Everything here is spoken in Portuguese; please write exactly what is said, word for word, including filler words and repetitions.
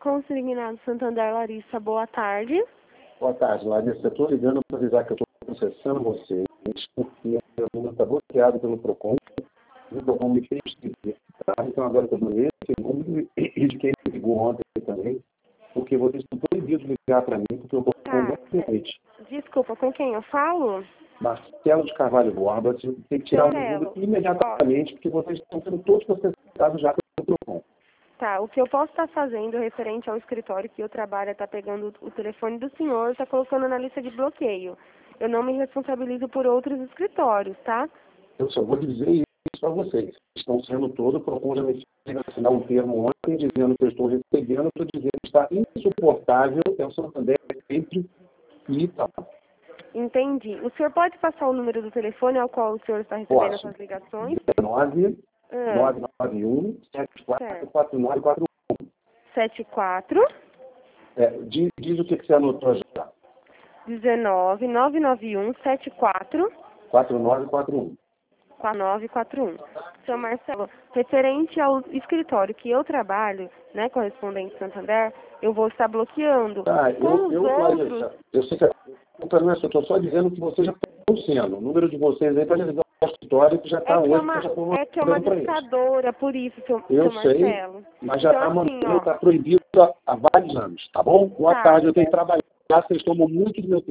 Consignado Santander, Larissa, boa tarde. Boa tarde, Larissa. Eu estou ligando para avisar que eu estou processando vocês, porque o número está bloqueado pelo PROCON. O PROCON me fez esquecer, tá? Então agora eu estou dando esse número e de quem me ligou ontem também, porque vocês estão proibidos de ligar para mim, porque o PROCON Tá. não permite. Desculpa, com quem eu falo? Marcelo de Carvalho Borba, você tem que tirar o Marcelo, número imediatamente, porque vocês estão sendo todos processados já pelo PROCON. Tá, o que eu posso estar fazendo referente ao escritório que eu trabalho é estar pegando o telefone do senhor e está colocando na lista de bloqueio. Eu não me responsabilizo por outros escritórios, tá? Eu só vou dizer isso para vocês. Estão sendo todo, o PROCON já me fez assinar um termo ontem dizendo que eu estou recebendo, estou dizendo que está insuportável, é o Santander sempre e tal. Entendi. O senhor pode passar o número do telefone ao qual o senhor está recebendo Posso. essas ligações? nove Ah, nove nove um sete quatro quatro nove quatro um. sete quatro É, diz, diz o que que você anotou já. dezenove nove nove um sete quatro quatro nove quatro um. quatro nove quatro um. Seu Marcelo, referente ao escritório que eu trabalho, né, correspondente Santander, eu vou estar bloqueando. Tá, Com eu, os eu, outros, Larissa, eu sei que a culpa não é sua, eu estou só dizendo que vocês já estão sendo. O número de vocês aí para ligar ao escritório que já está é que é hoje, que uma, eu já estou é que é uma mandando para eles. distadora, por isso, seu, Eu seu sei, Marcelo. mas já Então, está assim, mandando, ó, está proibido há, há vários anos, tá bom? Boa tá. tarde, eu tenho que trabalhar, vocês tomam muito do meu tempo.